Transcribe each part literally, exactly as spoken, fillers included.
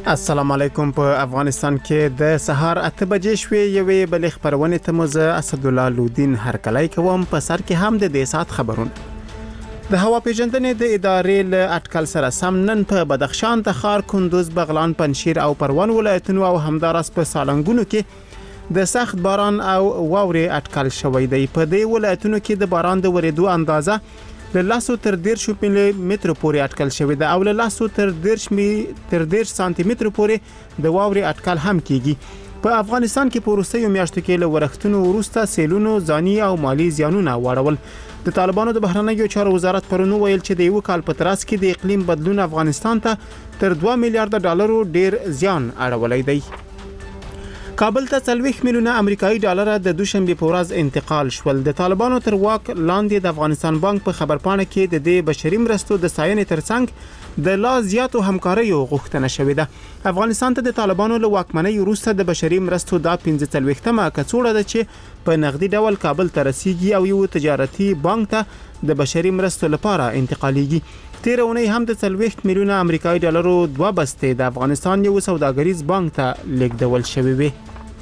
السلام علیکم. په افغانستان کې د سهار اته بجې شوې یوې بلې خبرونه ته مزه اسدالله لودین هرکلی کوم. په سر کې هم د دې سات خبرونه د هوا پیژندنې د ادارې له اټکل سره سم نن په بدخشان، تخار، کندوز، بغلان، پنجشیر او پروان ولایتونو او همداراز په سالنګونو کې د سخت باران او واورې اټکل شوی دی. په دې ولایتونو کې د باران د ورېدو اندازه له لاسو تر دیرش ملي متر پورې اټکل شوی دی او له لاسو تر دیرش می تر دیرش سانتي متر پورې د واورې اټکل هم کیږي. په افغانستان کې په وروستیو میاشتو کې له ورښتونو وروسته سیلونو ځاني او مالی زیانونه واړول. د طالبانو د بهرنیو چارو وزارت پرونو ویل چې د یو کال په تراس کې د اقلیم بدلون افغانستان ته تر دوه میلیارډ ډالرو ډیر زیان اړولی دی. کابل ته څلوېښت میلیونه امریکایي ډالر د دوشنبه په ورځ انتقال شول. د طالبانو تر واک لاندې د افغانستان بانک په خبرپاڼه کې د دې بشري مرستو د ستاینې ترڅنګ د لا زیاتو همکاریو غوښتنه شوې ده. افغانستان ته د طالبانو له واکمنۍ وروسته د بشري مرستو دا پنځه څلوېښتمه کڅوړه ده چې په نغدي ډول کابل ته رسیږي او یو تجارتي بانک ته د بشري مرستو لپاره انتقالیږي. تیر اونۍ هم د څلوېښت میلیونه امریکایي ډالرو دوه بستې د افغانستان یو سوداګریز بانک ته لیږدول شوې وي.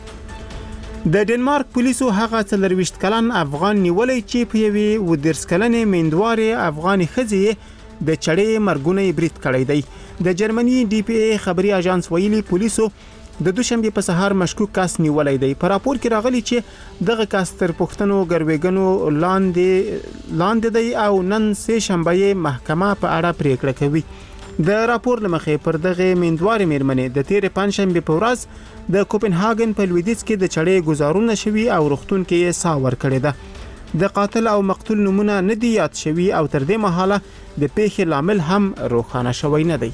د ډنمارک پولیسو هغه څلرويشت کلن افغان نیولې چې په یوې ودرس کلنې میندوارې افغاني ښځې د چړې مرګونی برید کړی دی. د جرمني ډي پی ای خبري اژانس ویلي پولیسو د دوشنبه په سهار مشکوک کس نیولې دی. په راپور کې راغلی چې دغه کس تر پښتنو ګروېګنو لاندې لاندې دی او نن سه شنبه محکمه په اړه پریکړه کوي. د راپور لمخې پر دغه میندوارې میرمنې د تیر پنځشنبه په ورځ د کوپنهاګن په لویدیځ کې د چړې گزارونه شوي او روغتون کې یې ساه ورکړې ده. د قاتل او مقتول نمونه نه دي یاد شوي او تر دې مهاله د پیښې لامل هم روښانه شوی نه دی.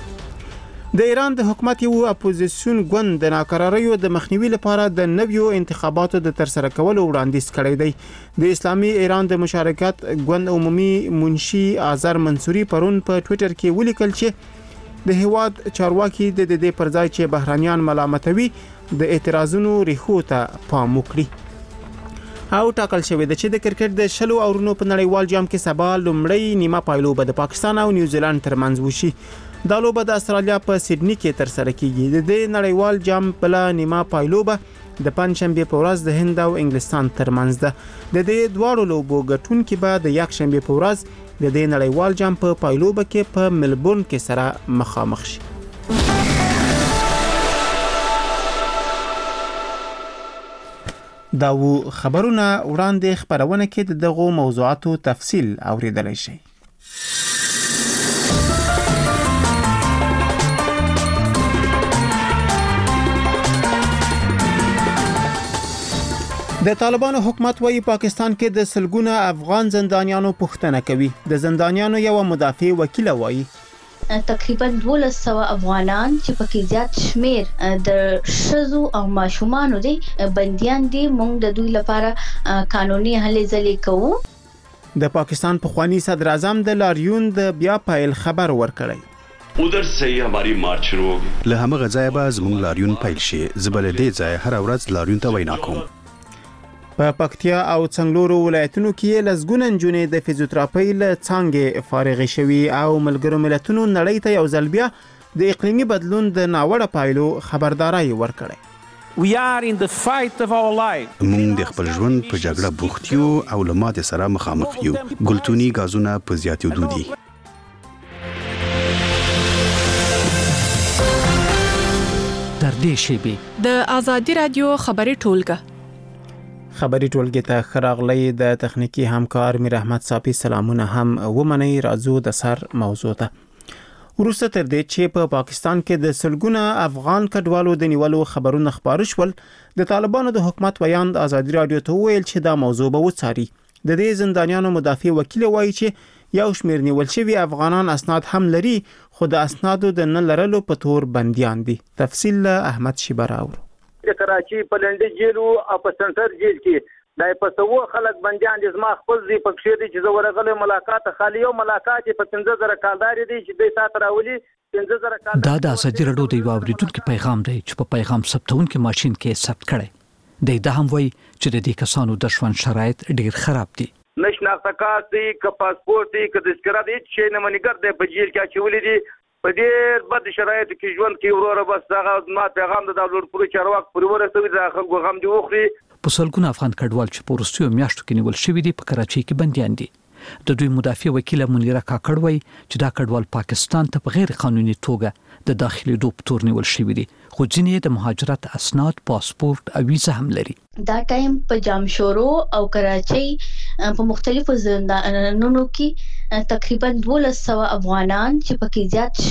د ایران د حکومت یو اپوزیسیون ګوند د ناکراریو د مخنیوي لپاره د نویو انتخاباتو د ترسره کولو وړاندیز کړی دی. د اسلامي ایران د مشارکت ګوند عمومي منشي آذر منصوري پرون په ټوئیټر کې ولیکل چې د هیواد چارواکي د دې پر ځای چې بهرانيان ملامتوي د اعتراضونو ریښو ته پام وکړي. او ټاکل شوی دی چې د کرکټ د شلو اورونو په نړیوال جام کې سبا لومړی نیمه پایلوبه د پاکستان او نیوزیلند ترمنځ وشي. دا لوبه د استرالیا په سیدنی کې ترسره کیږي. د دې نړیوال جام بل نیمه پایلوبه د پنځشنبه په ورځ د هند او انګلستان ترمنځ ده. د دې دواړو لوبو ګټونکي به د یک شنبه په ورځ د دې نړیوال جام په پایلوبه کې په ملبورن کې سره مخامخ شي. دا و خبرونه وړاندې خبرونه کې د دغو موضوعاتو تفصیل اوریدلای شئ. د طالبانو حکومت وايي پاکستان کې د سلګونه افغان زندانیانو پوښتنه کوي. د زندانیانو یو مدافع وکیل وايي تقریبا دولس سوه افغانان چې پکې زیات شمیر د شذو او ماشومان دي بنديان دي، موږ د دوی لپاره قانوني هلې ځلې کوو. د پاکستان پخوانی صدر اعظم د لاریون د بیا پایل خبر ورکړی. ادھر سے ہی ہماری مارچ شروع ہوگی. له همغه ځای به زموږ لاریون پیل شي. زبل دې ځای هر ورځ لاریون ته وینا کوم. په پکتیا او څنګلورو ولایتونو کې لزګونه نجونې د فزیوتراپي له څانګې فارغ شوي او ملګرو ملتونو نړۍ ته یو ځل بیا د اقلیمي بدلون د ناوړه پایلو خبرداري ورکړي. We are in the fight of our life. موږ د خپل ژوند په جګړه بوخت یو او له ماته سره مخامخ یو. ګلتونی غازونه په زیاتېدو دي. تر دې شیبې د ازادي رادیو خبري ټولګه خبري ټولګه ته خراغلی. د تخنیکی همکار میر احمد صافی سلامونه هم ومني. راځو د سر موضوع ته. وروسته تر دې چې په پاکستان کې د سلګونه افغان کډوالو د نیولو خبرونه خبر شول، د طالبانو د حکومت ویاند ازادي رادیو ته ویل چې دا موضوع به وڅاري. د دې زندانیانو مدافع وکیل وایي چې یو شمیر نیول شوی افغانان اسناد هم لري، خو د اسنادو د نه لرلو په تور بنديان دي. تفصیل احمد شیبراور. د کراچي په لنډي جیل او په سنټر جیل کې دای په سوو خلک بنديان دي. زما خپل ځای په کښې دي چې زه ورغلی ملاقات خالي او ملاقات په پنځه زره کالدار دي چې دوی سات راولي پنځه زره کال. دا د ازادي رادیو د یو اوریدونکو پیغام دی چې په پیغام ثبتونکو ماشين کې ثبت کړي دی. دا هم وایي چې د دې کسانو د ژوند شرایط ډیر خراب دي. نشناخته کارت دی که پاسپورت دی که تذکره دی چې نه منیګر دی په جیل کې اچولې دي په ډېر بد شرایطو کې ژوند کوي وروره. بس هغه ما پیغام د دولت پورې چارواکو پورې ورسوي د خلکو غم دې وخوري. په سلګونه افغان کډوال چې په وروستیو میاشتو کې نیول شوي دي په کراچۍ کې بندیان دي. د دوی مدافع وکیله منیره کاکړ وایي چې دا کډوال پاکستان ته په غیر قانوني توګه د داخلي دوپ تور نیول شوي دي، خو ځینې د مهاجرت اسناد، پاسپورت او ویزه هم لري. دا ټایم په جامشورو او کراچۍ په مختلفو زندانونو کې تقریبا دولس سوه افغانان چې پکې زیات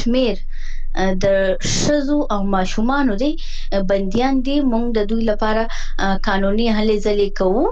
شمیر د شذو او ماشومانو دي بنديان دي. موږ د دوی لپاره قانوني هلې ځلې کوو.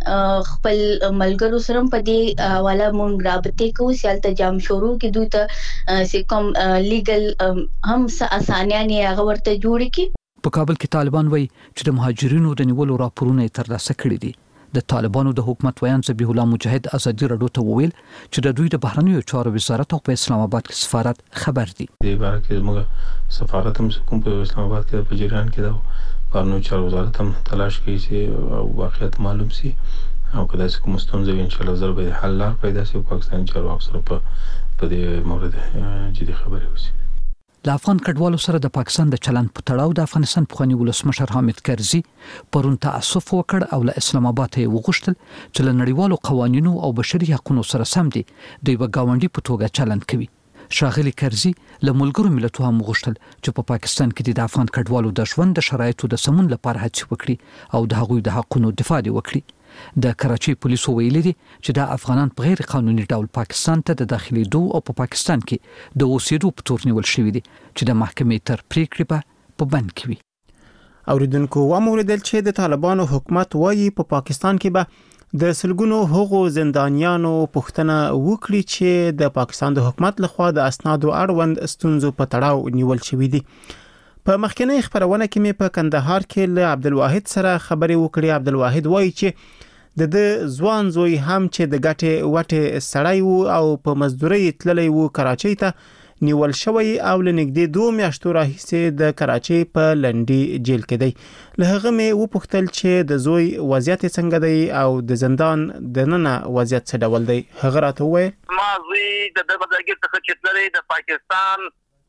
خپل ملګرو سره په دې حواله مونږ رابطې کوو چې تل جام شروع کې دوی ته سیکم لیګل هم اسانیانه هغه ورته جوړ کی. په کابل کې طالبان وایي چې د مهاجرینو د نیولو راپورونه ترلاسه کړي دي. د طالبانو د حکومت ویان ذبیح الله مجاهد ازادي رادیو ته وویل چې د دوی د بهرنیو چارو وزارت او په اسلام آباد کې سفارت خبر دي. د باره کې موږ سفارت هم کوم په اسلام آباد کې په جریان کې دا بهرنیو چارو وزارت هم تلاش کوي چې واقعیت معلوم شي او کله چې کوم ستونزې ان شاء الله زر به حل لار پیدا شي. پاکستان چارواکو سره په په دې مورد جدي خبرې وشي. د افغان کډوالو سره د پاکستان د چلند په تړاو د افغانستان پخوانی ولسمشر حامد کرزي پرون تاسف وکړ او له اسلام آباد ته وغوښتل چې له نړیوالو قوانینو او بشري حقوقو سره سم دي د یو ګاونډي په توګه چلند کوي. شاغلي کرزي له ملګرو ملتونو هم وغوښتل چې په پاکستان کې د افغان کډوالو د ژوند د شرایطو د سمون لپاره هڅه وکړي او د هغوی د حقوقو دفاع وکړي. د کراچۍ پولیسو ویلي دي چې د افغانان په غیر قانوني ډول پاکستان ته د داخلي دو او په پاکستان کې د اوسېدو په تور نیول شوی دي چې د محکمې تر پریکړې په بند کې وي. اوریدونکو وموریدل چې د طالبانو حکومت وایي په پا پاکستان کې به د سلګونو هغو زندانیانو پښتنه وکړي چې د پاکستان د حکومت لخوا د اسنادو اړوند ستونزو په تړاو نیول شوی دي. په مخکنی خبرونه کې مې په کندهار کې له عبدالواحد سره خبرې وکړې. عبدالواحد وایي چې د د ځوان زوی هم چې د ګټې وټې سړی وو او په مزدوري تللی وو کراچۍ ته نیول شوی او لنګدې دوه میاشتو راهیسې د کراچۍ په لنډي جیل کې دی. له هغه مې وپوښتل چې د زوی وضعیت څنګه دی او د زندان دننه وضعیت څه ډول دی. هغه راته وویل ما زوی د دغه ځای څخه چې تللی د پاکستان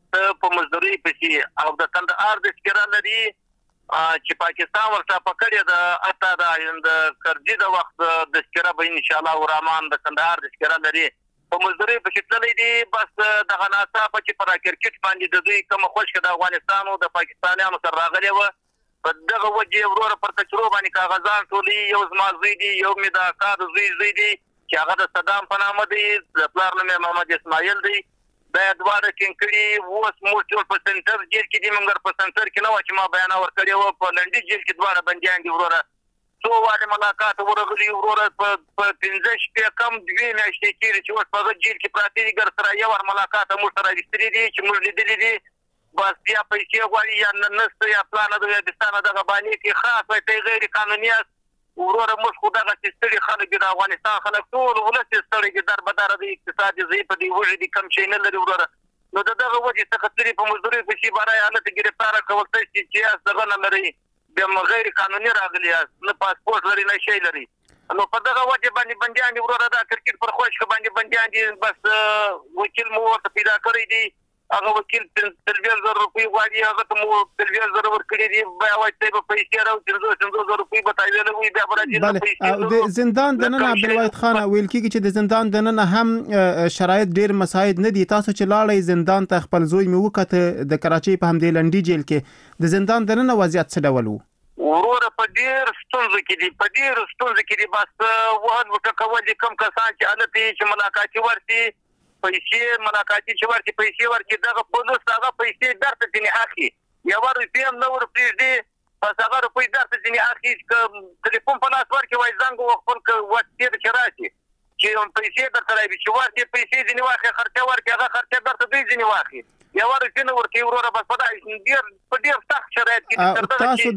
په مزدوري پسې او د کندهار د سکرا لري چې پاکستان ورته پکړی د اته د کرزي د وخت د سکرا به ان شاء الله ورحمان د کندهار د سکرا لري په مزدوري پسې تللی دي. بس دغه ناڅاپه چې پر کرکټ باندې د دوی کوم خوش د افغانستان او د پاکستانیانو سره راغلی و په دغه وجه وروره پر تچرو باندې کاغذان ټولي یو زما زوی دی یو مې د کار زوی زوی دی چې هغه د صدام په نامه دی د پلار نوم محمد اسماعیل دی. دا دواړه کینکړي اوس موږ ټول په سنټر جیل کې دي. موږ په سنټر کې نه و چې ما بیان ورکړی و په لنډي جیل کې دواړه بندیان دي وروره. څو واره ملاقات ورغلي وروره په پنځه شپې کم دوه میاشتې کېږي چې اوس په جیل کې پراته دي. ګر سره یو ور ملاقات موږ سره وستري دي چې موږ لیدلي دي. بس بیا پیسې غواړي یا نسته یا پلان د ویدستان دغه باندې کې خاص وي غیر قانوني وروره موږ خو دغه ستړي خلک د افغانستان خلک ټول ولس ستړي در بدر د اقتصادي ضعیف دی وجودي کم شي نه لري وروره. نو دغه وجه څخه تری په مزدوري په شي بارای حالت گرفتار کول ته چې دغه نه لري د غیر قانوني راغلی نه پاسپورت لري نه شي لري. نو په دغه وجه باندې بنديان وروره دا کرکټ پر خوښ باندې بنديان دي. بس وکیل مو ورته پیدا کړی دی. هغه وکیل تلویزیون زر روپۍ غواړي هغه ته مو تلویزیون زر ورکړي دي. بیا وایي ته به پیسې راو چې څنګه زر روپۍ به تایید وي بیا راځي. او د زندان دننه عبدالواحد خان ویل کیږي چې د زندان دننه هم شرایط ډیر مساعد نه دي. تاسو چې لاړی زندان ته خپل زوی مې وکړه د کراچۍ په همدې لنډي جیل کې د زندان دننه وضعیت څه ډول وو؟ وروره په ډیر ستونزو کې دي په ډیر ستونزو کې دي. بس وهل وټکول دي کم کسان چې الته چې ملاقاتي ورسي پیسې ملاقاتي چې ورته پیسې ورکړي دغه پولیس هغه پیسې درته ځنی اخلي. یو روپۍ هم نه ورپریږدي. بس هغه روپۍ درته ځنی اخلي. ټلیفون په لاس ورکړي وایي زنګ وخپل وخت چې راشي چې پیسې درته راوي چې ورته پیسې ځنی واخلي خرچه ورکړي هغه خرچه درته دوی ځنی واخلي. یو روپۍ نه ورکړي وروره. بس په ډیر په ډیر سخت شرایط کې تاسو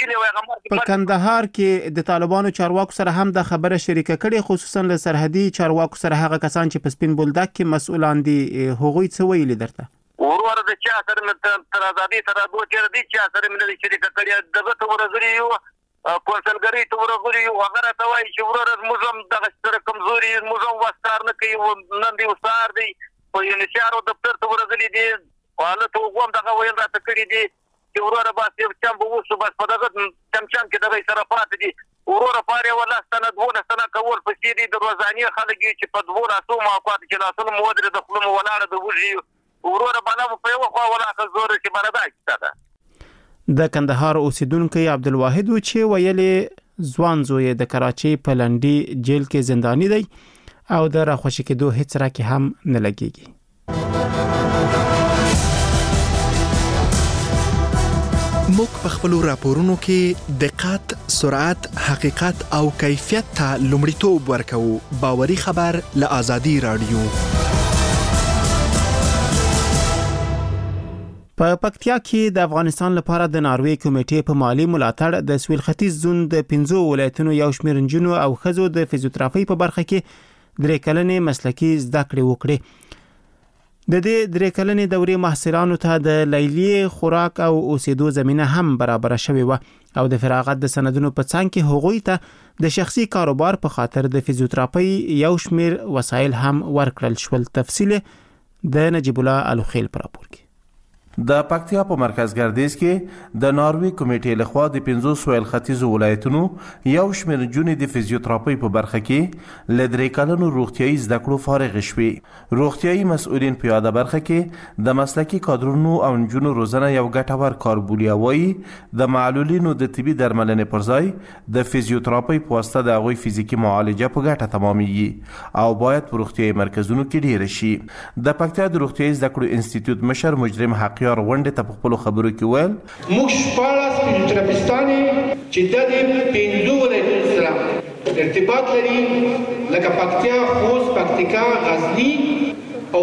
دلته په کندهار کې د طالبانو چارواکو سره هم د خبره شریکه کړي خصوصا له سرحدي چارواکو سره هغه کسان چې په سپین بولدک کې مسؤلان دي هغوی څه ویلي درته؟ وروره د چا سره مې تر ازادي تر دوه چیر دي چا سره مې شریکه کړي دغه ته ورغلي یو کونسلګری ته ورغلي یو هغه راته وایي چې وروره موږ هم دغه سره کمزوري موږ هم وستار نه کوي نن دی وستار دی په یونیسیارو دفتر ته ورغلي دي واله ته وګم دغه ویل راته کړی دي چې وروره بس یو چم به وسو بس په دغه چمچم کې دغه سره پاتې دي وروره پاره ولا ستنه دوه ستنه کول پسې دي د روزاني خلک چې په دوه راسو موقعات کې لاسونه مودره د خپل ولاړه د وږي وروره بلا په یو خو ولا خزور چې مردا کیته د کندهار اوسیدونکو عبدالواحد چې ویلې ځوان زوی د کراچۍ په لنډي جیل کې زنداني دی او د راخوشي کېدو هیڅ راکې هم نه لګيږي. موږ په خپل راپورونو کې دقت، سرعت، حقیقت او کیفیت ته لومړیتوب ورکوو. باوري خبر له آزادي رادیو. په پکتیا کې د افغانستان لپاره د ناروې کمیټې په مالی ملاتړ د سویل ختیځ زون د پنځو ولایتونو یو شمېر نجونو او ښځو د فزیوتراپي په برخه کې درې کلنې مسلکي زده کړې وکړې. د دې درې کلنې دورې محصلانو ته د لیلیې خوراک او اوسېدو زمينه هم برابر شوې و او د فراغت د سندونو په څنګ کې هغوی ته د شخصي کاروبار په خاطر د فزیوتراپي یو شمېر وسایل هم ورکړل شول. تفصیل د نجیب الله الخیل پر راپور کې. د پکتیا په مرکز ګردیز کې د ناروې کمیټې لخوا د پنځو سویل ختیځو ولایتونو یو شمېر نجونې د فزیوتراپي په برخه کې له درې کلنو روغتیايي زده کړو فارغ شوې. روغتیايي مسؤلین په یاده برخه کې د مسلکي کادرونو او نجونو روزنه یو ګټور کار بولي. وایي د معلولینو د طبي درملنې پر ځای د فزیوتراپي په واسطه د هغوی فزیکي معالجه په ګټه تمامېږي او باید په روغتیايي مرکزونو کې ډیره شي. د پکتیا د روغتیايي زده کړو انسټیټیوټ مشر مجرم حقیار غونډه ته په خپل خبرو کې ویل موږ شپاړس فزیوتراپیستانې چې د پنځو ولایتونو سره ارتباط لري لکه پکتیا، خوست، پکتیکا، غزنی او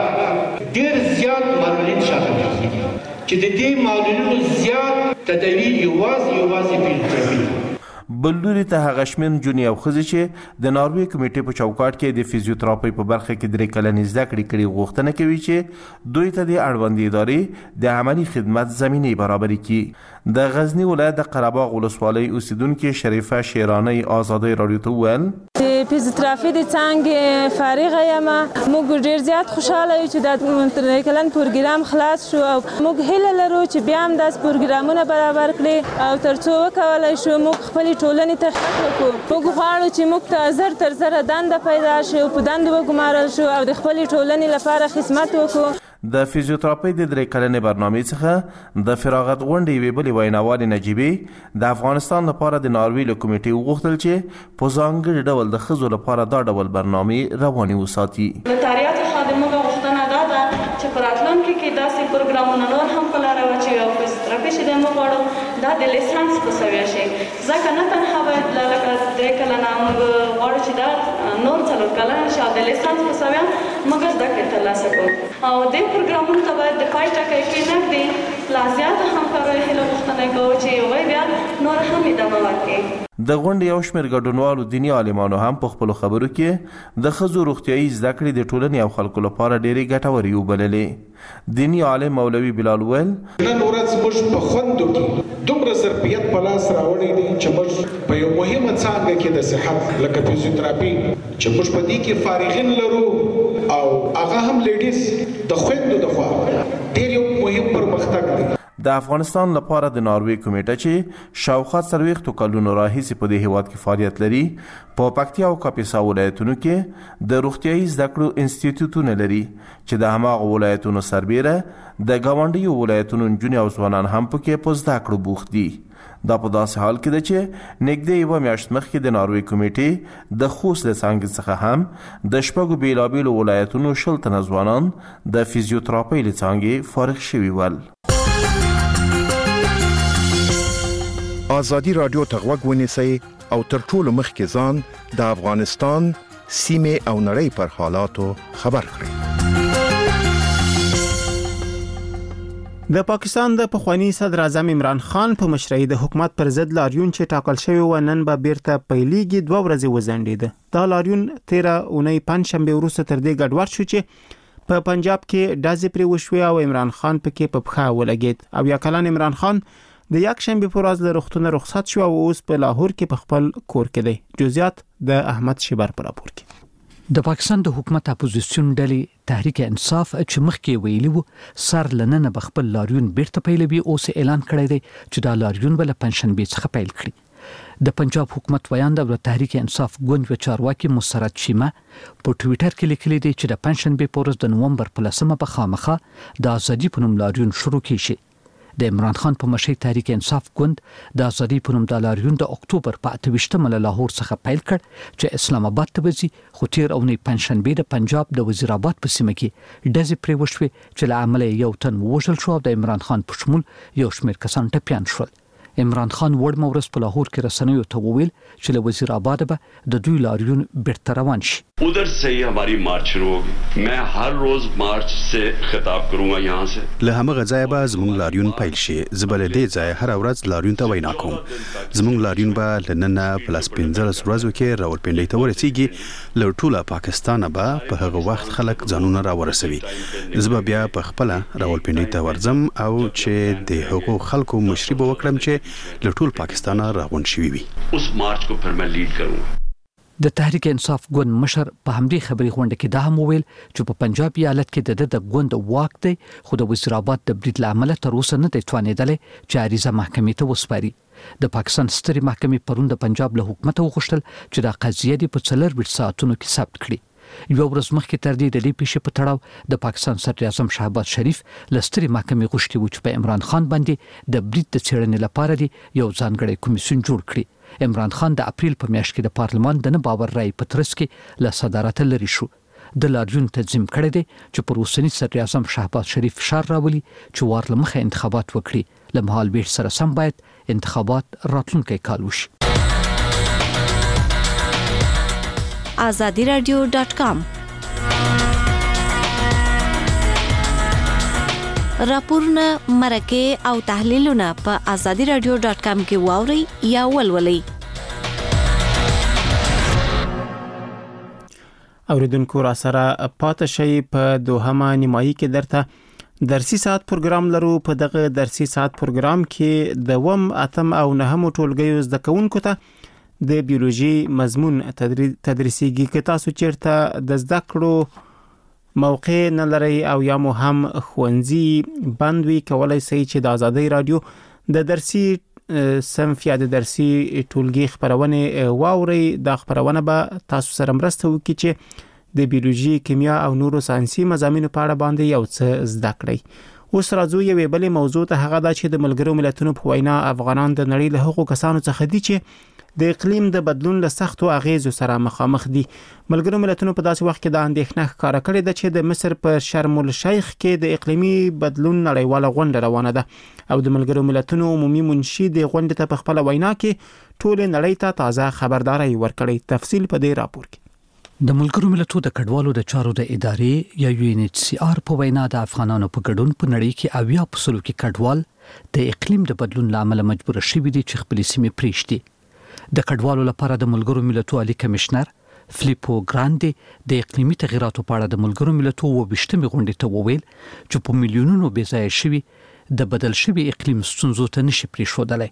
لوګر ډېر زیات معلولین شامل دي چې د دې معلولینو زیات تداوی یوازې یوازې فزیوتراپي. بلوري ته هغه شمن جونی او خزي چې د ناروې کمیټې په چوکاټ کې د فزیوتراپي په برخه کې درې کلنې زده کړې کړې غوښتنه کوي چې دوی ته د اړوندې ادارې د عملی خدمت زمینه برابري کړي. د غزنی ولایت د قرهباغ ولسوالۍ اوسیدونکو شریفه شیرانی آزادۍ رادیو ته ویل فزیوتراپي د څنګه فارغ یم. موږ ډیر زیات خوشاله یو چې د درې کلن پروګرام خلاص شو او موږ هیله لرو چې بیا هم داس پروګرامونه برابر کړي او ترڅو وکولای شو موږ خپل ټولنې ته خدمت وکړو. موږ غواړو چې موږ ته زر تر زر دنده پیدا شي او په دنده وګمارل شو او د خپل ټولنې لپاره خدمت وکړو. د فزیوتراپي د درې کلنې برنامې څخه د فراغت غونډې وی بلې ویناوال نجيبي د افغانستان لپاره د ناروې له کمیټې وغوښتل چې په ځانګړي ډول د ښځو لپاره دا ډول برنامې روانې وساتي. نوتاریات خادمو غوښتنه دا ده چې په راتلونکي کې داسې پروګرامونه نور هم په لاره واچوي او فزیوتراپي چې د موږ غواړو دا د لیسانس په سویه شي. ځکه نه تنها باید لکه درې کلنه موږ غواړو چې دا نور څلور کلنه شي او د لیسانس په سویه موږ زده کړې ترلاسه کړو او دې پروګرامونو ته باید د پای ټکی کې نږدې لا زیاته همکارۍ هیله غوښتنه کوو چې هغوی بیا نور هم ادامه ورکړي. د غونډې یو شمېر ګډونوالو دیني عالمانو هم په خپلو خبرو کې د ښځو روغتیايي زده کړې د ټولنې او خلکو لپاره ډېرې ګټورې وبللې. دیني عالم مولوي بلال ویل نن ورځ موږ په خوندو کې دومره ظرفیت په لاس راوړی دی چې موږ په یو مهمه څانګه کې د صحت لکه فزیوتراپي چې موږ په دې کې فارغین لرو او هغه هم لیډیز د خوندو د خوا ډېر یو مهم پرمختګ دی. د افغانستان لپاره د ناروې کمیټه چې شاوخوا څلوېښتو کلونو راهیسې په دې هیواد کې فعالیت لري په پکتیا او کاپیسا ولایتونو کې د روغتیايي زده کړو انسټیټیوټونه لري چې د هماغو ولایتونو سربیره د ګاونډیو ولایتونو نجونې او ځوانان هم پکې په زده کړو بوخت دي. دا په داسې حال کې ده چې نږدې یوه میاشت مخکې د ناروې کمیټې د خوست له څانګې څخه هم د شپږو بېلابېلو ولایتونو شل تنه ځوانان د فزیوتراپۍ له څانګې فارغ شوي ول. آزادي رادیو ته غوږ ونیسئ او تر ټولو مخکې ځان د افغانستان سیمې او نړۍ پر حالاتو خبر کړئ. د پاکستان د پخوانی صدر اعظم عمران خان په مشرۍ د حکومت پر ضد لاریون چې ټاکل شوی و نن به بیرته پیلېږي دوه ورځې وځنډېده. دا لاریون تیره اونۍ پنجشنبه وروسته تر دې ګډوډ شو چې په پنجاب کې ډزې پرې وشوې او عمران خان پکې په پښه ولګېد. او یا کلن عمران خان د یک شنبه پر ورځ له روغتونه رخصت شو او اوس په لاهور کې په خپل کور کې دی. جزئیات د احمد شیبر پر راپور کې. د پاکستان د حکومت اپوزیسیون ډلې تحریک انصاف چې مخکې ویلي وو سر لننه بخپل لاریون بیرته پیلوي اوس اعلان کړی دی چې دا لاریون بل پنځشنبه څخه پیل کړي. د پنجاب حکومت ویاند د تحریک انصاف ګوند و چارواکي مسرت شیمه په ټوئیټر کې لیکلي دی چې د پنځشنبه په ورځ د نومبر په لسمه په خامخه د ازادي په نوم لاریون شروع کیږي. د عمران خان په مشرۍ تحریک انصاف ګوند د ازادي په نوم د لاریون د اکتوبر په اته ویشتمه له لاهور څخه پیل کړ چې اسلام آباد ته وځي، خو تیر اونۍ پنځشنبه د پنجاب د وزیر آباد په سیمه کې ډزې پرې وشوې چې له امله یو تن ووژل شو او د عمران خان په شمول یو شمېر کسان ټپیان شول. عمران خان وړ مورس په لاهور کې رسنیو ته وویل چې له وزیر آباد به د دوی لاریون بیرته روان شي. उधर से ही हमारी मार्च शुरू होगी. मैं हर रोज मार्च से खिताब करूंगा यहाँ से. له همغه ځای به زموږ لاریون پیل شي. زبل دې ځای هر ورځ لاریون ته وینا کوم. زموږ لاریون به لننه پلاس پنځلس ورځو کې راولپنډۍ ته ورسیږي. له ټوله پاکستان به په هغه وخت خلک ځانونه را ورسوي. زب بیا په خپل راولپنډۍ ته ورځم او چې د هغو خلکو مشري به وکړم چې له ټول پاکستان راغون شوي وي. उस मार्च को फिर मैं लीड करूंगा. د تحریک انصاف ګوند مشر په همدې خبري غونډه کې دا هم وویل چې په پنجاب ایالت کې د د ګوند واک دی، خو د وزیر آباد د برید له امله تر اوسه نه دی توانېدلی چې عریضه محکمې ته وسپاري. د پاکستان سترې محکمې پرون د پنجاب له حکومت وغوښتل چې دا قضیه د په څلور ساعتونو کې ثبت کړي. یو ورځ مخکې تر دې د دې پیښې په تړاو د پاکستان صدر اعظم شهباز شریف له سترې محکمې غوښتي و چې په عمران خان باندې د برید د څېړنې لپاره دی یو ځانګړی کمیسیون جوړ کړي. عمران خان د اپریل په میاشت کې د پارلمان د نه باور رای په ترڅ کې له صدارت لري شو. د لاریون تنظیم کړی دی چې پر اوسني صدر اعظم شهباز شریف فشار راولي چې وار له مخه انتخابات وکړي. له مهال ویش سره سم باید انتخابات راتلونکی کال وشي. آزادی رادیو ډاټ کام راپورونه، مرکه او تحلیلونه په آزادی رادیو ډاټ کام کې واورئ یا ولولئ. اوریدونکو را سره پاتې شي. په دوهمه نیمایي کې درته درسي ساعت پروګرام لرو. په دغه درسي ساعت پروګرام کې د وم اتم او نهم ټولګیو زده کوونکو ته د بیولوژي مضمون تدریسیږي. که تاسو چیرته د زده کړو موقع نه لري او یا مو هم ښوونځي بند وي، کولای شئ چې د آزادۍ رادیو د درسي صنف یا د درسي ټولګي خبرونه واورئ. دا خبرونه به تاسو سره مرسته وکړي چې د بیولوژي، کیمیا او نورو ساينسي مضامینو په اړه باندې یو څه زده کړئ. اوس راځو یوې بلې موضوع ته، هغه دا چې د ملګرو ملتونو په وینا افغانان د نړۍ له هغو کسانو څخه دي چې د اقلیم د بدلون له سختو اغیزو سره مخامخ دي. ملګرو ملتونو په داسې وخت کې د اندېښنه ښکاره کړې ده چې د مصر په شرم الشیخ کې د اقلیمي بدلون نړیواله غونډه روانه ده او د ملګرو ملتونو عمومي منشي د غونډې ته په خپل وینا کې ټول نړۍ ته تازه خبرداري ورکړې. تفصیل په دې راپور کې. د ملګرو ملتونو د کډوالو د چارو د ادارې یا یو ان ایچ سی آر په وینا د افغانانو په ګډون په نړۍ کې اویا په سلو کې کډوال د اقلیم د بدلون لامل مجبور شوي دي چې خپل سیمې پریږدي. د کډوالو لپاره د ملګرو ملتونو عالی کمشنر فلیپو ګراندي د اقلیمي تغیراتو په اړه د ملګرو ملتونو وبشتمه غونډه ته وویل چې په میلیونونو بې ځای شوي د بدل شوي اقلیم ستونزو ته نشي پریښودلای.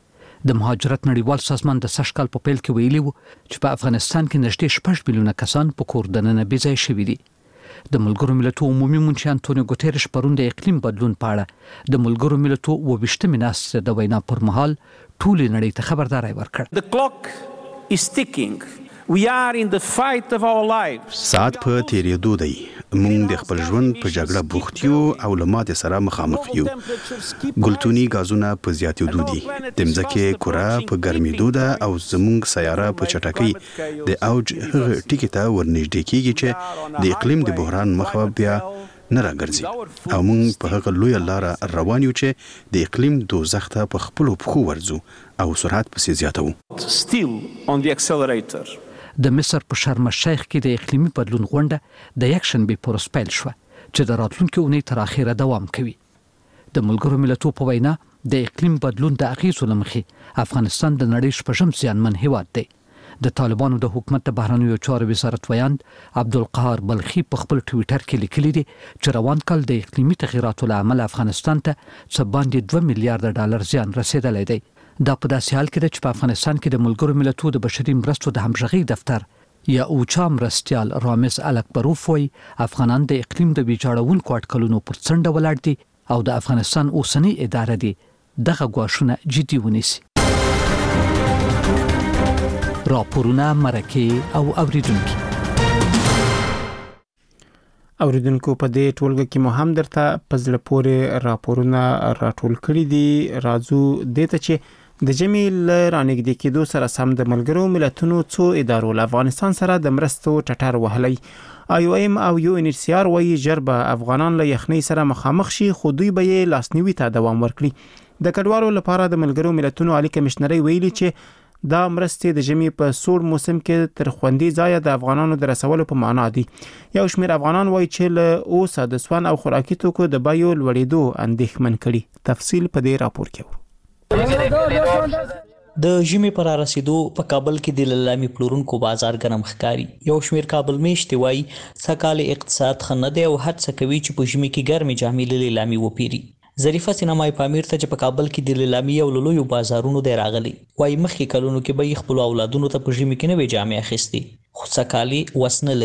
د مهاجرت نړیوال سازمان د سشکال په پیل کې ویلي وو چې په افغانستان کې نږدې شپږ میلیونه کسان په کور دننه بې ځای شوي دي. د ملګرو ملتونو عمومي منشي انټونیو ګوتيرش پرون د اقلیم بدلون په اړه د ملګرو ملتونو وبشتمه ناسته د وینا پر مهال ټول نړۍ ته خبرداري ورکړ. The clock is ticking. We are in the fight of our lives. ساعت په تیریدو دی. موږ د خپل ژوند په جګړه بوخت یو او له ماته سره مخامخ یو. ګلتونی غازونه په زیاتېدو دي. د ځمکې کره په ګرمېدو ده او زموږ سیاره په چټکۍ د اوج هغه ټکی ته ورنږدې کیږي چې د اقلیم د بحران مخه بیا نه راګرځي او موږ په هغه لوی لار روان یو چې د اقلیم دوزخ ته په خپل پخو ورځو او سرعت پسې زیاتو. Still on the accelerator. د مصر په شرم الشیخ کې د اقلیمي بدلون غونډه د یک شنبه پر ورځ پیل شوه چې د راتلونکي اونۍ تر اخره دوام کوي. د ملګرو ملتونو په وینا د اقلیم بدلون د اغیزو لمخې افغانستان د نړۍ شپږم زیانمن هیواد دی. د طالبانو د حکومت د بهرنیو چارو وزارت ویاند عبدالقهار بلخي په خپل ټوئیټر کې لیکلي دي چې روان کال د اقلیمي تغیراتو له امله افغانستان ته څه باندې دوه میلیارډ ډالر زیان رسیدلی دی. دا په داسې حال کې ده چې په افغانستان کې د ملګرو ملتونو د بشري مرستو د همغږۍ دفتر یا اوچا مرستیال رامز الکبروف وایي افغانان د اقلیم د ویجاړونکو اټکلونو پر څنډه ولاړ دي او د افغانستان اوسنۍ اداره دي دغه ګواښونه جدي ونیسي. راپورونه مرکه او اوریدونکي اوریدونکو په دې ټولګه کې مو هم درته په زړه پورې راپورونه راټول کړي دي. راځو دې ته چې د جمی ل رانګدې کېدو سره سم د ملګرو ملتونو څو ادارو له افغانستان سره د مرستو ټټر وهلی. آی او ایم او یو ان ایچ سی آر وایي جربه افغانان له یخنۍ سره مخامخ شي خو دوی به یې لاسنیوي ته دوام ورکړي. د کډوالو لپاره د ملګرو ملتونو عالی کمشنري ویلي چې دا مرستې د جمی په سوړ موسم کې تر خوندي ځای د افغانانو د رسولو په معنا دي. یو شمېر افغانان وایي چې له اوسه د سوان او خوراکي توکو د بیو لوړېدو اندېښمن کړي. تفصیل په دې راپور کې. د ژمي پر رسیدو په کابل کې د لیلامي پلورونکو بازار ګرم ښکاري. یو شمېر کابل میشتي وایي سکهال اقتصاد ښه نه دی او هڅه کوي چې په ژمي کې ګرمې جامې له لیلامي وپیري. ظریفه سینمای پامیر ته چې په کابل کې د لیلامي او لویو بازارونو دی راغلی وایي مخکې کلونو کې به یې خپلو اولادونو ته په ژمي کې نوې جامې اخیستې خو سکهالي وس نه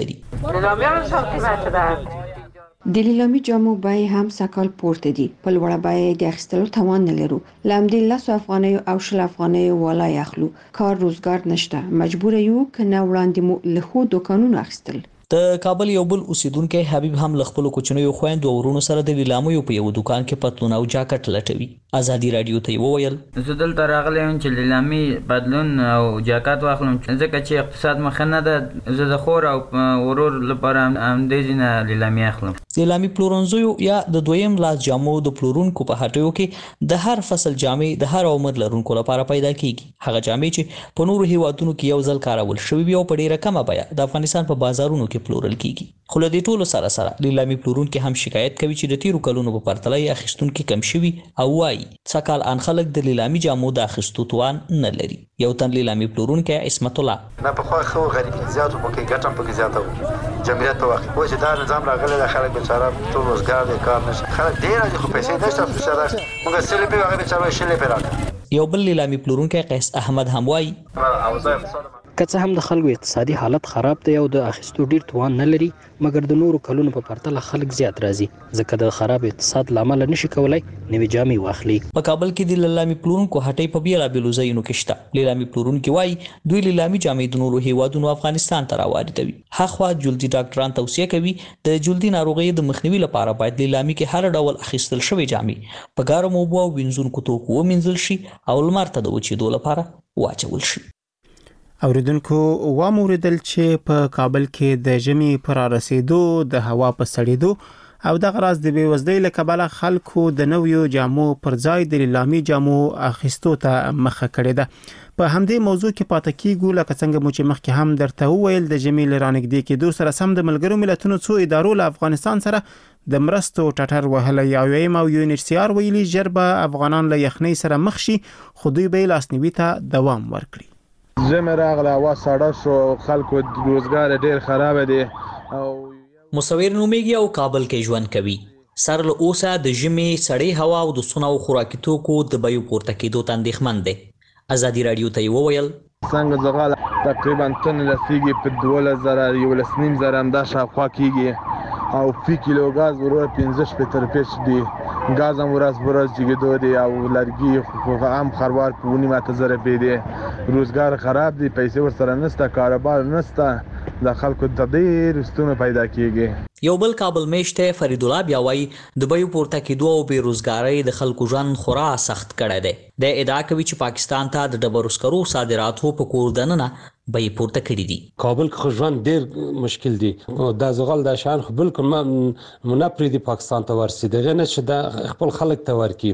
لري. د لیلامي جامو بیې هم سکهال پورته دي. په لوړه بیه د اخیستلو توان نه لرو. له همدې لسو افغانیو او شل افغانیو والای اخلو. کار روزګار نشته. مجبور یو که نه وړاندې مو له ښو دوکانونو اخیستل. د کابل یو بل اوسیدونکی حبیب هم له خپلو کوچنیو خویندو او ورونو سره د لیلامیو په یو دوکان کې پتلون او جاکټ لټوي. ازادي رادیو ته وویل زه دلته راغلی یم چې لیلامي پتلون او جاکټ واخلم ځکه چې اقتصاد مخ نه ده. زه د خور او ورور لپاره همدې نه لیلامي اخلم. لیلامي پلورنځیو یا د دویم لاس جامو د پلورونکو په هټیو کې د هر فصل جامې د هر عمر لرونکو لپاره پیدا کیږي. هغه جامې چې په نورو هیوادونو کې یو ځل کارول شوي وي او په ډیره کمه بیه د افغانستان په بازارونو کې پلورل کیږي. خو له دې ټولو سره سره لیلامي پلورونکي هم شکایت کوي چې د تیرو کلونو په پرتله یې اخیستونکي کم شوي او وایي سکهال ان خلک د لیلامي جامو د اخیستو توان نه لري. یو تن لیلامي پلورونکی عصمت الله نه په خو خو غریب زیاتو پکې ګټم پکې زیاتو جمعیت په وخت و چې دا نظام راغلی د خلک بیچاره ټول روزګار د کار نشي خلک ډیر دي خو پیسې نشته بیچاره موږ سلی به هغه بیچاره شلې پیراک. یو بل لیلامي پلورونکی قیس احمد هم وایي که څه هم د خلکو اقتصادي حالت خراب دی او د اخیستو ډیر توان نه لري مګر د نورو کلونو په پرتله خلک زیات راځي ځکه د خراب اقتصاد لامل نشي کولای نوې جامې واخلي. په کابل کې د لیلامي پلورونکو هټۍ په بیلابېلو ځایونو کې شته. لیلامي پلورونکي وایي دوی لیلامي جامې د نورو هیوادونو افغانستان ته راواردوي. هاخوا جلدي ډاکټران توصیه کوي د جلدي ناروغیو د مخنیوي لپاره باید لیلامي کې هر ډول اخیستل شوی جامې په ګرمو اوبو او وینځونکو توکو ومینځل شي او لمر ته د وچېدو لپاره واچول شي. اوریدونکو واموریدل چې په کابل کې د ژمي پر رسیدو د هوا په سړېدو او د غراز د بیوزدۍ له کبله خلکو د نویو جامو پر ځای د لیلامي جامو اخیستو ته مخه کړې ده. په همدې موضوع کې پاتې کیږو لکه څنګه مو چې مخکې هم درته وویل د ژمي له رانږدې کېدو سره سم د ملګرو ملتونو څو ادارو له افغانستان سره د مرستو ټټر وهلی. او یو ایم او یو ان ایچ سی آر ویلي ژر به افغانان له یخنۍ سره مخ شي خو دوی به یې لاسنیوي ته دوام ورکړي. زمه راغله هوا ساړه شو خلکو روزګار ډیر خراب دي او مصور نومیږي او کابل کې ژوند کوي. سر له اوسه د ژمي سړې هوا او د سونه او خوراکي توکو د بیو پورته کېدو ته اندېښمن دی. ازادي رادیو ته وویل څنګه زغاله تقریبا تن لسیږي په دوله زره یو لسنیم زره هم دا شاوخوا کېږي او فی کیلو غاز ورور پنځه شپېته روپۍ دي. غاز هم ورځ په ورځ جګېدو دی او لرګي هم خروار په نیمه ته زره پې دی. روزګار خراب دی پیسې ورسره نشته کاروبار نشته د خلکو د ډېر ستونزې پیدا کیږي. یو بل کابل میشته فرید الله بیا وایي د بیو پورته کېدو او بې روزګارۍ د خلکو ژوند خورا سخت کړی دی. د ادعا کوي چې پاکستان ته د ډبرو سکرو صادراتو په کور دننه بیې پورته کړي دي. کابل کې ژوند ډېر مشکل دی. د زغال د شان خو بالکل نه پرېږدي پاکستان ته ورسي دغه نه چې د خپل خلک ته ورکي.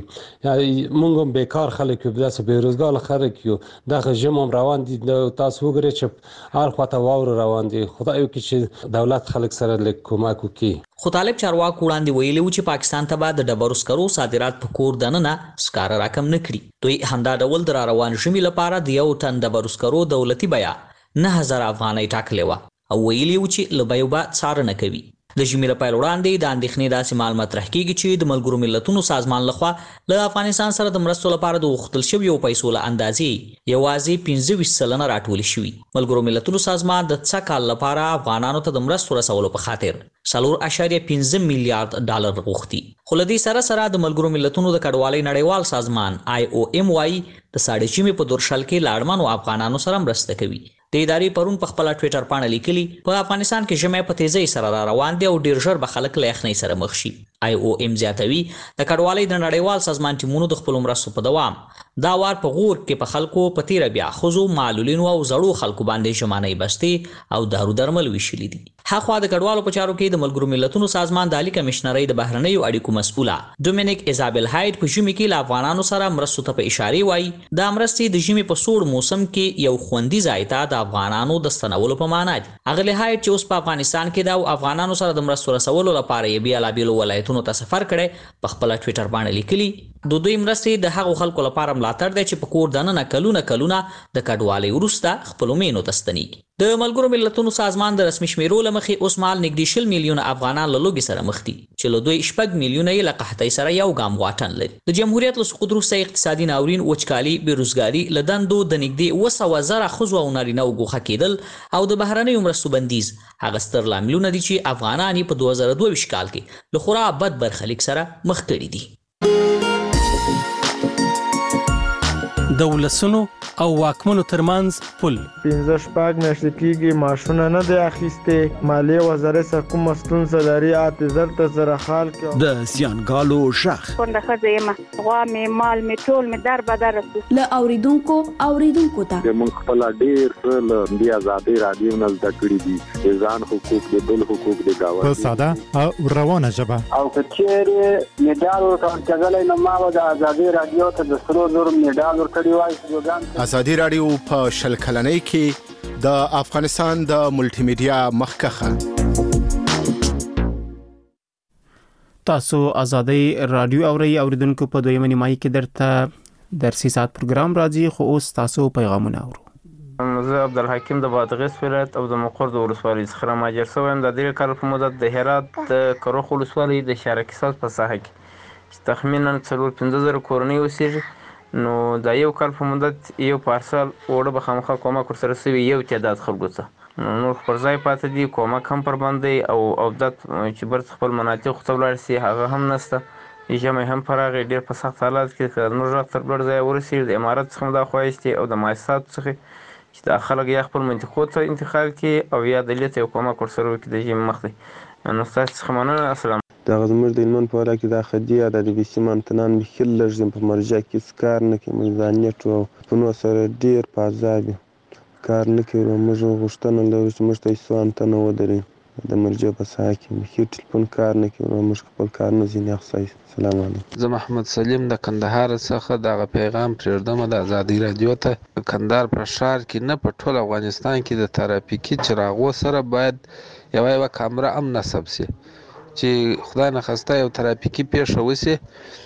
موږ هم بیکار خلک یو داسې بې روزګاره خلک یو دغه ژم هم روان دي. تاسو وګورئ چې هر خواته واوره روان دي. خدای وکړي چې دولت خلک سره لږ کومک وکړي. خو طالب چارواکو وړاندې ویلي و چې پاکستان ته به د ډبرو سکرو صادرات په کور دننه سکاره راکم نه کړي. دوی همدا ډول د را روان ژمي لپاره د یو ټن ډبرو سکرو دولتي بیه نه هزار افغانۍ ټاکلې وه او ویلي و چې له بیو به څارنه کوي. د ژمي له پیل وړاندې د اندېښنې داسې مال مطرح کیږي چې د ملګرو ملتونو سازمان لخوا له افغانستان سره د مرستو لپاره د غوښتل شویو پیسو له اندازې یوازې پنځه ویشت سلنه راټولې شوي. ملګرو ملتونو سازمان د څه کال لپاره افغانانو ته د مرستو رسولو په خاطر څلور اعشاریه پنځه میلیارډ ډالر غوښتي. خو له دې سره سره د ملګرو ملتونو د کډوالۍ نړیوال سازمان آی او ایم وايي د ساړه ژمي په دورشل کې له اړمنو افغانانو سره مرسته کوي. د ادارې پرون په خپله ټویټر پاڼه لیکلي په افغانستان کې ژمی په تیزۍ سره را روان دی او ډیر ژر به خلک له یخنۍ سره مخ شي. آی او ایم زیاتوي د کډوالۍ د نړیوال سازمان ټیمونو د خپلو مرستو په دوام دا وار په غور کې په خلکو په تیره بیا ښځو معلولینو او زړو خلکو باندې ژمنۍ بستې او دارو درمل ویشلي دي. هاخوا د کډوالو په چارو کې د ملګرو ملتونو سازمان د عالي کمشنرۍ د بهرنیو اړیکو مسؤله ډومینیک ایزابل هایډ په ژمي کې له افغانانو سره مرستو ته په اشارې وایي دا مرستې د ژمي په سوړ موسم کې یو خوندي ځای ته د افغانانو د ستنولو په معنا دي. اغلې هایډ چې اوس په افغانستان کې دا او افغانانو سره د مرستو رسولو لپاره یې بیلابیلو ولایتونو ته سفر کړی په خپله ټویټر باندې لیکلي د دوی مرستې د هغو خلکو لپاره ملاتړ دی چې په کور دننه کلونه کلونه د کډوالۍ وروسته خپلو مینو ته ستنېږي. د ملګرو ملتونو سازمان د رسمي شمیرو له مخې اوس مهال نږدې شل میلیونه افغانان له لوږې سره مخ دي چې له دوی شپږ میلیونه یې له قحطۍ سره یو ګام واټن لري. د جمهوریت له سقوط وروسته اقتصادي ناورین، وچکالي، بېروزګاري، له دندو د نږدې اوه سوه زره ښځو او نارینهو ګوښه کېدل او د بهرنیو مرستو بندیز هغه ستر لاملونه دي چې افغانان یې په دوه زره دوه ویشت کال کې له خورا بد برخلیک سره مخ کړي دي. د ولسونو او واکمنو ترمنځ پل پنځه شپږ میاشتې کېږي معاشونه نه دی اخیستې. مالیې وزارت سره کومه ستونزه لري اته زر ته زره خال کې د زیانګالو ژغ کونډه ښځه یم، غوا مې مال مې ټول مې در بدر رسو له اوریدونکو اوریدونکو ته موږ خپل ډیر څه له دې ازادي رادیو نه زده کړي دي، ځان حقوق د بل حقوق د گاونډي په ساده او روانه ژبه او کچېره میډال ورکړل کېدل نو ما د ازادي رادیو ته د سرو زر میډال ورکړی وای. ازادي رادیو په شل کلنۍ کې د افغانستان د ملټي میډیا مخکخه. تاسو ازادي رادیو اوري اوریدونکو په دویمه نیمایي کې درته درسي ساعت پروګرام راځي خو اوس تاسو پیغامونه اورو. زه عبدالحکیم د بادغیس ولایت او د مقر د ولسوالۍ څخه مهاجر شوی یم. د دې کال په مدت د هرات د کروخ ولسوالۍ د شارکي ساز په ساحه کې چې تخمینا څلور پنځه زره کورنۍ اوسېږي، نو د یو کال په مدت یو پارسل اوړه به خامخا کومک ورسره سوي یو تعداد خلکو ته نور پر ځای پاتې دي. کومک هم پر باندې او عودت چې برڅ خپل مناطق ته ولاړ سي هغه هم نشته. ژمی هم پر هغې ډېر په سخت حالات کې که زموږ غږ تر لوړ ځایه ورسېږي د امارت څخه هم دا خواهش دی او د مؤسساتو څخه چې دا خلک یا خپل منطقو ته انتقال کړي او یا دلې ته یو کومک ورسره وکړي د ژمي مخکې. نو ستاسو څخه مننه. السلام. دغه زموږ د هلمند په ولايت کې د خدي یا د بي سي منتنان بخیل لږ ځم په مرجع کې هېڅ کار نه کوي. موږ د امنیت او پنو سره ډېر په عذاب یو کار نه کوي. موږ غوښتنه لرو چې موږ ته یې څو انتنه ودرېږي د مرجع په ساحه کې. بخي ټلیفون کار نه کوي. موږ خپل کارونه ځینې اخصایي. السلام علیکم. زه محمد سلیم د کندهار څخه دغه پیغام پرېږدم د ازادي رادیو ته. کندهار په ښار کې نه په ټول افغانستان کې د ترافیکي چراغو سره باید یوه یوه کامره هم نصب سي چې خدای نخواسته یو ترافیکي پیښه وسي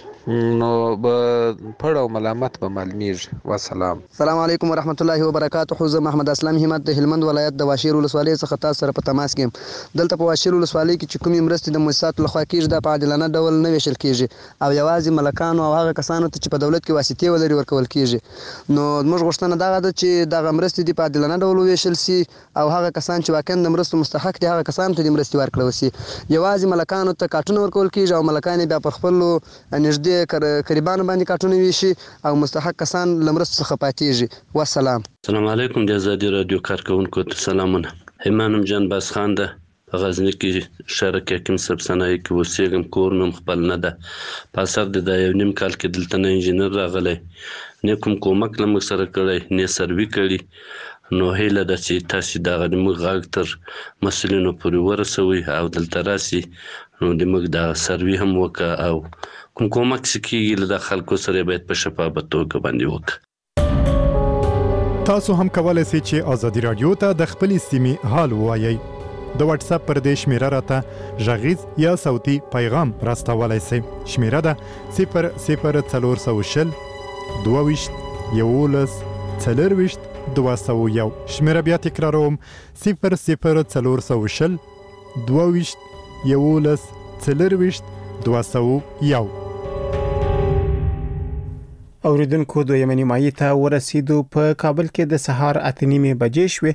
نو به پړ او ملامت به معلومیږي. والسلام. السلام علیکم ورحمت الله وبرکاته. زه محمد اسلام همت د هلمند ولایت د واشیر ولسوالۍ څخه تاسو سره په تماس کې یم. دلته په واشیر ولسوالۍ کې چې کومې مرستې د مؤسساتو لخوا کېږي دا په عادلانه ډول نه ویشل کېږي او یوازې ملکانو او هغه کسانو ته چې په دولت کې واسطې ولري ورکول کېږي. نو زموږ غوښتنه دغه ده چې دغه مرستې دي په عادلانه ډول وویشل سي او هغه کسان چې واقعا د مرستو مستحق دي هغه کسانو ته دې مرستې ورکړل سي. یوازې ملکانو ته کارټونه ورکول کېږي او ملکان بیا پر خپلو نږدې قریبانو باندې کارټونه ویشي او مستحق کسان له مرستو څخه پاتېږي. والسلام. السلام علیکم. د ازادي رادیو کارکوونکو ته سلامونه. همانم جان باسخان ده په غزني کې شارک حکیم صاحب صنایع کې اوسېږم. کور مې خپل نه ده. په اثر د دا یو نیم کال کې دلته نه انجینر راغلی نه کوم کومک له موږ سره کړی نه سروي کړي. نو هیله ده چې تاسې دغه د موږ غږ تر مسؤلینو پورې ورسوئ او دلته راسي نو د موږ دا سروي هم وکړه او کوم کومک چې کېږي له د خلکو سره باید په شفافه توګه باندې وکړه. تاسو هم کولای شئ چې ازادي رادیو ته د خپلې سیمې حال ووایئ. د واتس اپ پر دې شمیره راته غږیز یا صوتي پیغام راستولی شئ. شمیره ده صفر صفر څلور سوه شل دوه ویشت یولس څلرویشت دوه سوه یو. شمیره بیا تکراروم صفر صفر څلور سوه شل دوه ویشت یولس څلرویشت دوه سوه یو. اوریدونکو دویمه نیمایي ته ورسېدو. په کابل کې د سهار اته نیمې بجې شوې